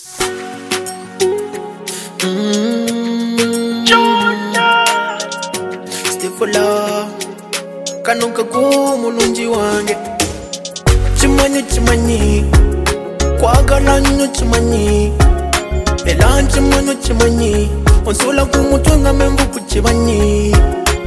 Stifulla kanunka kumulungi wange chimanyi kwagala nnyo chimanyi era chimanyi onsula kumutwe nga menvu kuchimanyi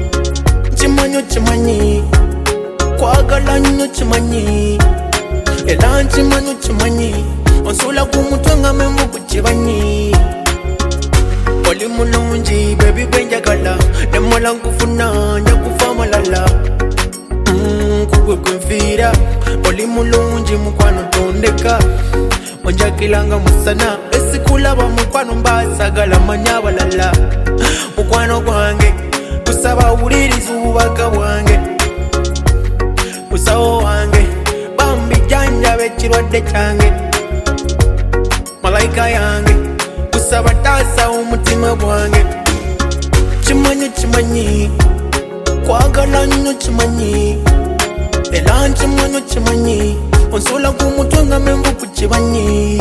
chimanyi kwagala nnyo chimanyi era chimanyi onsula kumutwe nga menvu kuchimanyi oli mulungi baby gwenjagala nemola nkufuna njakufa malala kugwe kwenfiira oli mulungi mukwano tondeka onjakilanga musana esikulaba mukwano mbasagala manya abalala mukwano gwange kusaba wuliriza obubaka bwange musawo wange bambijjanjaba ekirwadde kyange malayika yange kusaba taasa omutima gwange chimanyi kwagala nnyo chimanyi era chimanyi onsula kumutwe nga menvu kuchimanyi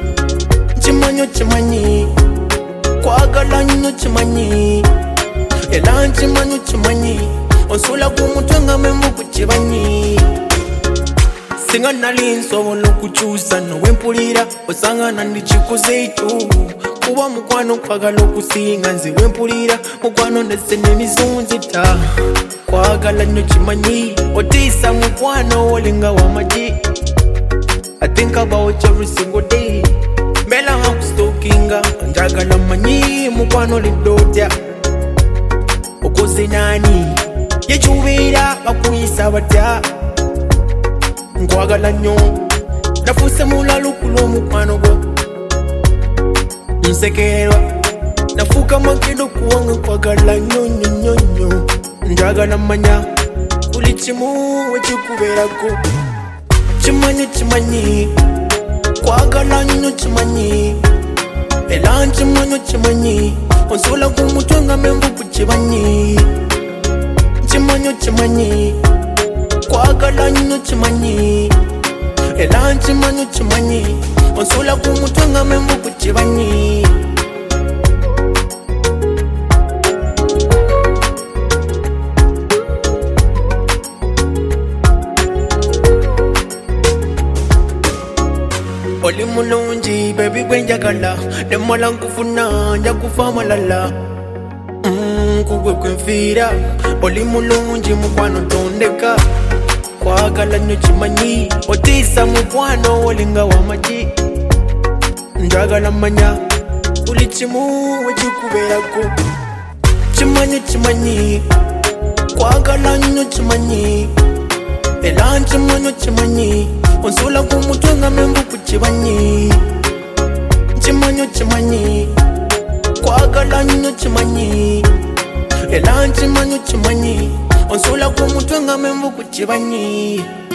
chimanyi kwagala nnyo chimanyi era chimanyi onsula kumutwe nga menvu kuchimanyi singa nali nsobola okukyusa nowempulira osangana ndikikuze ekyo kuba mukwano kwagala okusinga nze wempulira mukwano ndese nemizunzita kwagala nnyo chimanyi otiisa mukwano olinga wamagi I think about every single day mbela nga kustokinga njagala manyi mukwano lidotya okoze nani yekyubeera bakuyisa batya nkwagala nnyo nafuse mulalukulu omukwano gwo nsekerwa nafuuka magedo kuwanga nkwagala nnyo njagala manya buli kimu wekikubeerako chimanyi kwagala nnyo chimanyi era chimanyi onsula kumutwe nga menvu kuchimanyi chimanyi kwagala nnyo chimanyi era chimanyi onsula kumutwe nga menvu kuchimanyi oli mulungi baby gwenjagala nemola nkufuna njakufa malala kugwe kwenfiira oli mulungi mukwano tondeka kwagala nnyo chimanyi otiisa mukwano olinga wamagi njagala manya buli kimu wekikubeerako chimanyi kwagala nnyo chimanyi era chimanyi onsula kumutwe nga menvu kuchimanyi chimanyi kwagala nnyo chimanyi era chimanyi onsula kumutwe nga menvu kuchimanyi